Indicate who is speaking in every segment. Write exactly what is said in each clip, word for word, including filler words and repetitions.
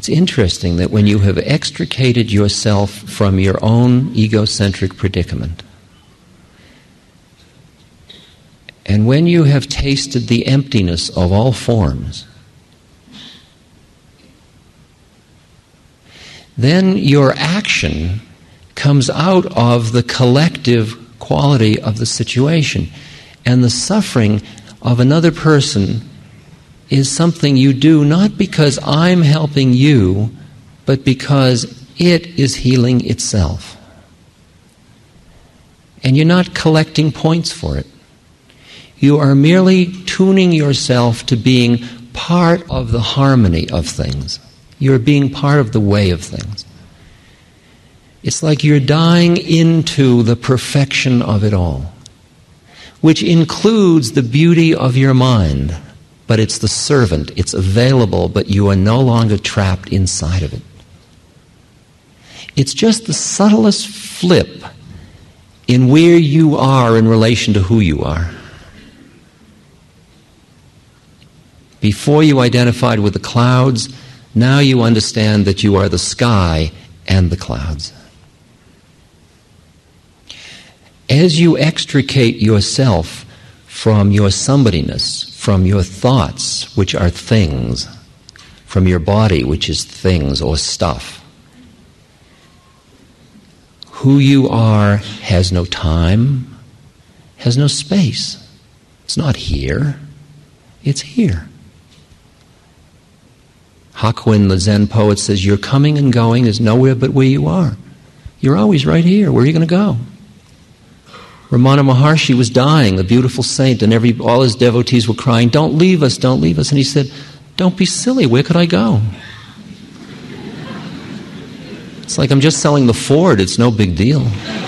Speaker 1: It's interesting that when you have extricated yourself from your own egocentric predicament, and when you have tasted the emptiness of all forms, then your action comes out of the collective quality of the situation. And the suffering of another person is something you do not because I'm helping you, but because it is healing itself. And you're not collecting points for it. You are merely tuning yourself to being part of the harmony of things. You're being part of the way of things. It's like you're dying into the perfection of it all, which includes the beauty of your mind, but it's the servant, it's available, but you are no longer trapped inside of it. It's just the subtlest flip in where you are in relation to who you are. Before you identified with the clouds, now you understand that you are the sky and the clouds. As you extricate yourself from your somebodyness, from your thoughts, which are things, from your body, which is things or stuff, who you are has no time, has no space. It's not here, it's here. Hakuin, the Zen poet, says, your coming and going is nowhere but where you are. You're always right here. Where are you going to go? Ramana Maharshi was dying, the beautiful saint, and every all his devotees were crying, don't leave us, don't leave us. And he said, don't be silly, where could I go? It's like I'm just selling the Ford, it's no big deal.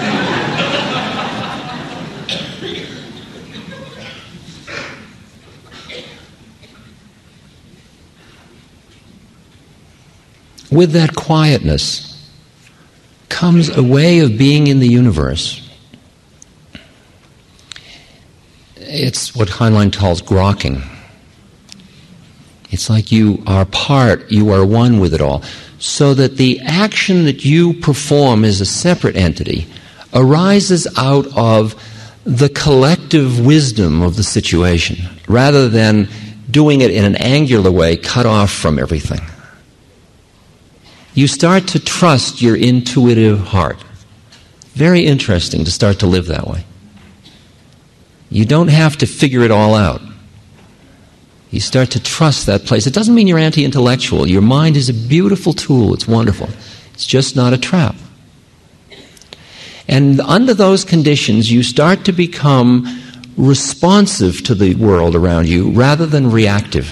Speaker 1: With that quietness comes a way of being in the universe. It's what Heinlein calls grokking. It's like you are part, you are one with it all. So that the action that you perform as a separate entity arises out of the collective wisdom of the situation, rather than doing it in an angular way, cut off from everything. You start to trust your intuitive heart. Very interesting to start to live that way. You don't have to figure it all out. You start to trust that place. It doesn't mean you're anti-intellectual. Your mind is a beautiful tool. It's wonderful. It's just not a trap. And under those conditions, you start to become responsive to the world around you rather than reactive.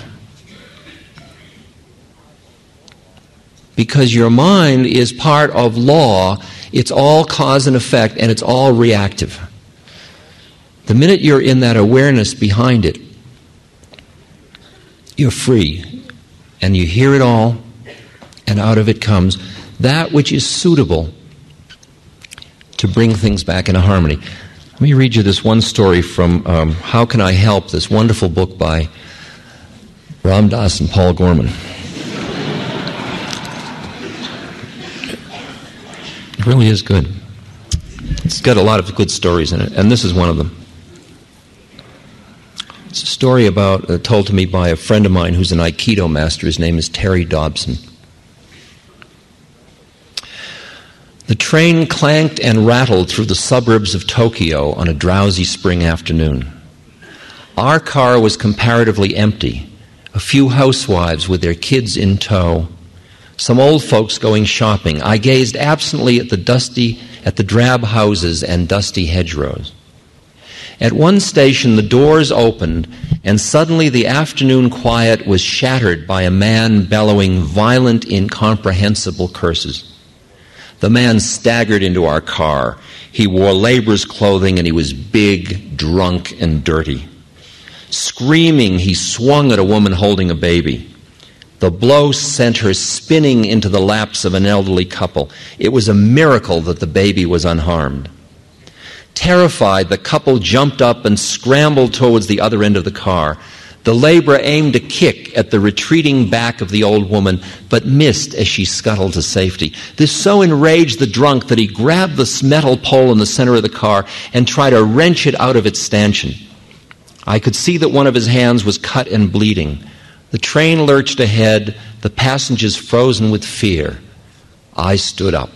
Speaker 1: Because your mind is part of law, it's all cause and effect, and it's all reactive. The minute you're in that awareness behind it, you're free, and you hear it all, and out of it comes that which is suitable to bring things back into harmony. Let me read you this one story from um, How Can I Help, this wonderful book by Ram Dass and Paul Gorman. It really is good. It's got a lot of good stories in it, and this is one of them. It's a story about uh, told to me by a friend of mine who's an Aikido master. His name is Terry Dobson. The train clanked and rattled through the suburbs of Tokyo on a drowsy spring afternoon. Our car was comparatively empty, a few housewives with their kids in tow, some old folks going shopping. I gazed absently at the dusty, at the drab houses and dusty hedgerows. At one station, the doors opened, and suddenly the afternoon quiet was shattered by a man bellowing violent, incomprehensible curses. The man staggered into our car. He wore laborer's clothing, and he was big, drunk, and dirty. Screaming, he swung at a woman holding a baby. The blow sent her spinning into the laps of an elderly couple. It was a miracle that the baby was unharmed. Terrified, the couple jumped up and scrambled towards the other end of the car. The laborer aimed a kick at the retreating back of the old woman, but missed as she scuttled to safety. This so enraged the drunk that he grabbed the metal pole in the center of the car and tried to wrench it out of its stanchion. I could see that one of his hands was cut and bleeding. The train lurched ahead, the passengers frozen with fear. I stood up.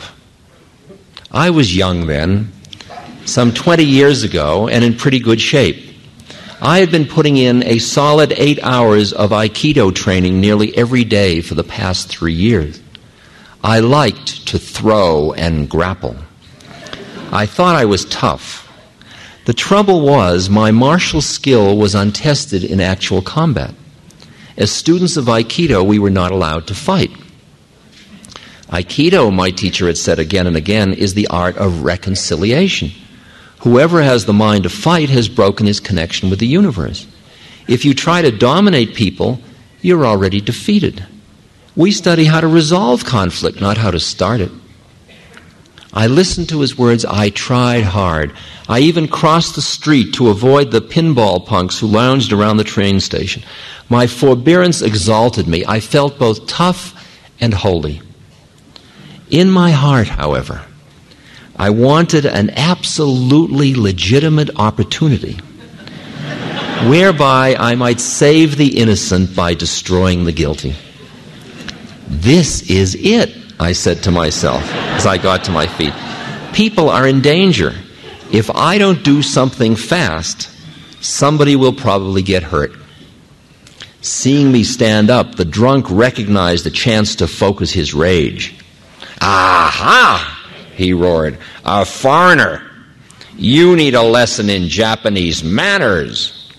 Speaker 1: I was young then, some twenty years ago, and in pretty good shape. I had been putting in a solid eight hours of Aikido training nearly every day for the past three years. I liked to throw and grapple. I thought I was tough. The trouble was, my martial skill was untested in actual combat. As students of Aikido, we were not allowed to fight. Aikido, my teacher had said again and again, is the art of reconciliation. Whoever has the mind to fight has broken his connection with the universe. If you try to dominate people, you're already defeated. We study how to resolve conflict, not how to start it. I listened to his words. I tried hard. I even crossed the street to avoid the pinball punks who lounged around the train station. My forbearance exalted me. I felt both tough and holy. In my heart, however, I wanted an absolutely legitimate opportunity whereby I might save the innocent by destroying the guilty. This is it, I said to myself as I got to my feet. People are in danger. If I don't do something fast, somebody will probably get hurt. Seeing me stand up, the drunk recognized a chance to focus his rage. Aha! He roared. A foreigner! You need a lesson in Japanese manners.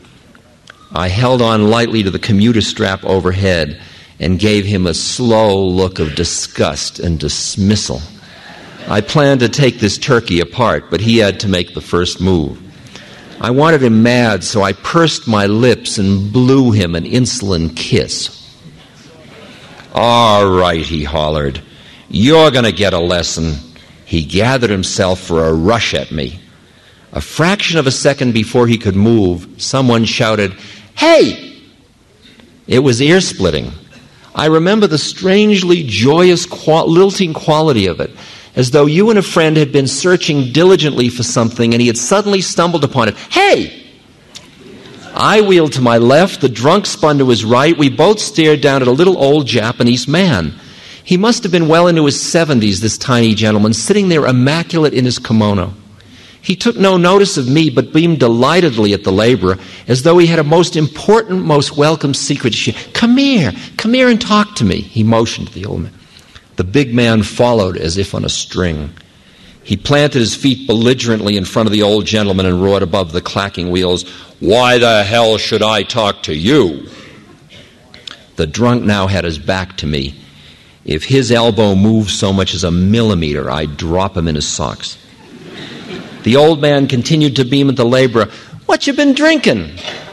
Speaker 1: I held on lightly to the commuter strap overhead and gave him a slow look of disgust and dismissal. I planned to take this turkey apart, but he had to make the first move. I wanted him mad, so I pursed my lips and blew him an insolent kiss. All right, he hollered. You're going to get a lesson. He gathered himself for a rush at me. A fraction of a second before he could move, someone shouted, "Hey!" It was ear-splitting. I remember the strangely joyous, qual- lilting quality of it, as though you and a friend had been searching diligently for something and he had suddenly stumbled upon it. Hey! I wheeled to my left, the drunk spun to his right. We both stared down at a little old Japanese man. He must have been well into his seventies, this tiny gentleman, sitting there immaculate in his kimono. He took no notice of me, but beamed delightedly at the laborer, as though he had a most important, most welcome secret to share. Come here, come here and talk to me, he motioned to the old man. The big man followed as if on a string. He planted his feet belligerently in front of the old gentleman and roared above the clacking wheels, "Why the hell should I talk to you?" The drunk now had his back to me. If his elbow moved so much as a millimeter, I'd drop him in his socks. The old man continued to beam at the laborer. "What you been drinking?"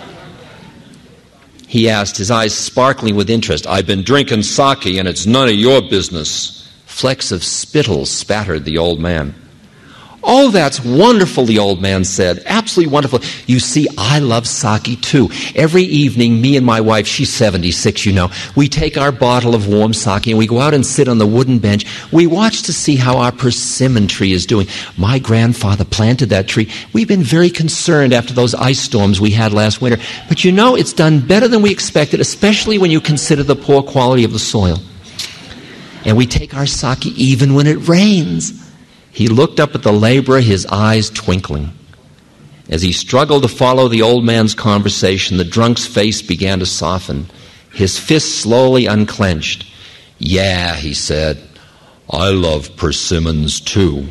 Speaker 1: He asked, his eyes sparkling with interest. "I've been drinking sake, and it's none of your business." Flecks of spittle spattered the old man. "Oh, that's wonderful," the old man said. "Absolutely wonderful. You see, I love sake too. Every evening, me and my wife, she's seventy-six, you know, we take our bottle of warm sake and we go out and sit on the wooden bench. We watch to see how our persimmon tree is doing. My grandfather planted that tree. We've been very concerned after those ice storms we had last winter. But you know, it's done better than we expected, especially when you consider the poor quality of the soil. And we take our sake even when it rains." He looked up at the laborer, his eyes twinkling. As he struggled to follow the old man's conversation, the drunk's face began to soften. His fist slowly unclenched. "Yeah," he said, "I love persimmons too."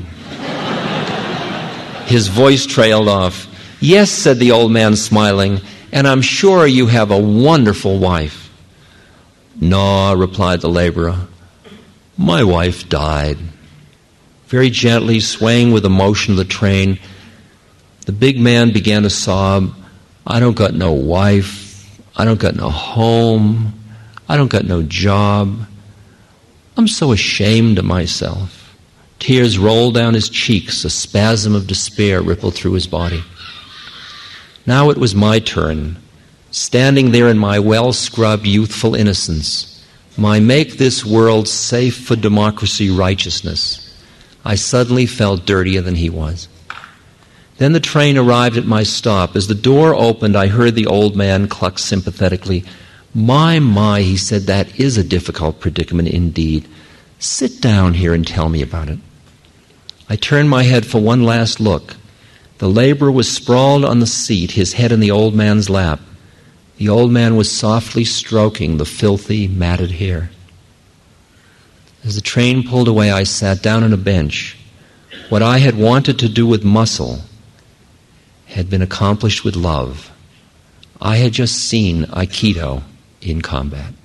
Speaker 1: His voice trailed off. "Yes," said the old man, smiling, "and I'm sure you have a wonderful wife." "No," replied the laborer, "my wife died." Very gently, swaying with the motion of the train, the big man began to sob. "I don't got no wife. I don't got no home. I don't got no job. I'm so ashamed of myself." Tears rolled down his cheeks. A spasm of despair rippled through his body. Now it was my turn. standing there in my well-scrubbed youthful innocence, my make this world safe for democracy righteousness, I suddenly felt dirtier than he was. Then the train arrived at my stop. As the door opened, I heard the old man cluck sympathetically. My, my, he said, that is a difficult predicament indeed. Sit down here and tell me about it. I turned my head for one last look. The laborer was sprawled on the seat, his head in the old man's lap. The old man was softly stroking the filthy, matted hair. As the train pulled away, I sat down on a bench. What I had wanted to do with muscle had been accomplished with love. I had just seen Aikido in combat.